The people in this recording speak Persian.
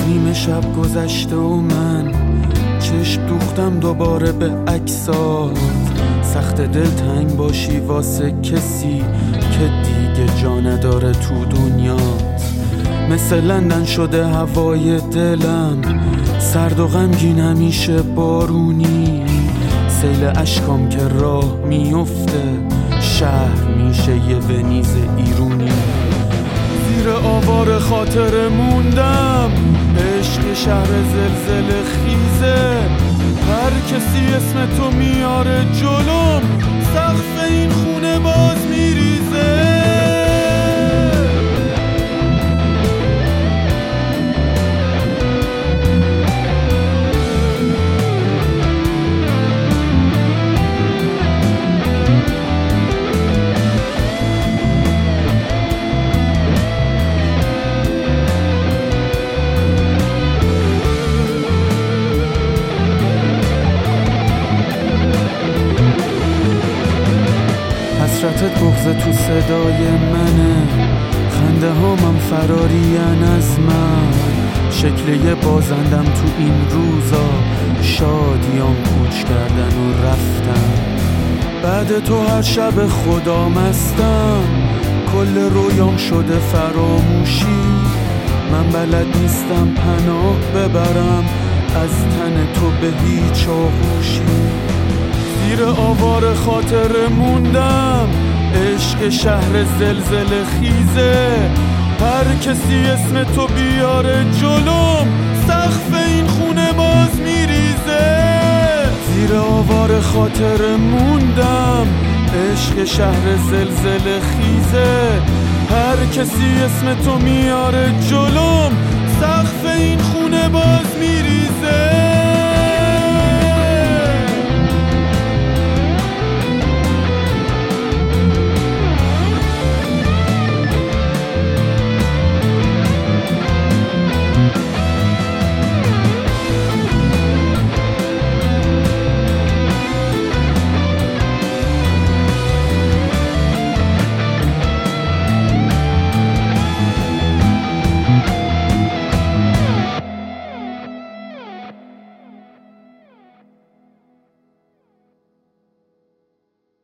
نیمه شب گذشته و من چشم دوختم دوباره به عکسات. سخت دل تنگ باشی واسه کسی که دیگه جا نداره تو دنیات. مثل لندن شده هوای دلم، سرد و غمگین همیشه بارونی. سیل اشکام که راه میفته، شهر میشه یه ونیز ایرونی. زیر آوار خاطر موندم، عشق شهر زلزله خیزه. هر کسی اسم تو میاره جلوم، سقف این خونه باز میریزه. حسرتت بغض تو صدای منه، خنده هامم فرارین از من. شکل یه بازندم تو این روزا، شادیام کوچ کردن و رفتن. بعد تو هر شب خدا مستم، کل رویام شده فراموشی. من بلد نیستم پناه ببرم از تن تو به هیچ آغوشی. زیر آوار خاطر موندم، عشق شهر زلزله خیزه. هر کسی اسم تو بیاره جلوم، سقف این خونه باز میریزه. زیر آوار خاطر موندم، عشق شهر زلزله خیزه. هر کسی اسم تو میاره جلوم، سقف این خونه باز میریزه.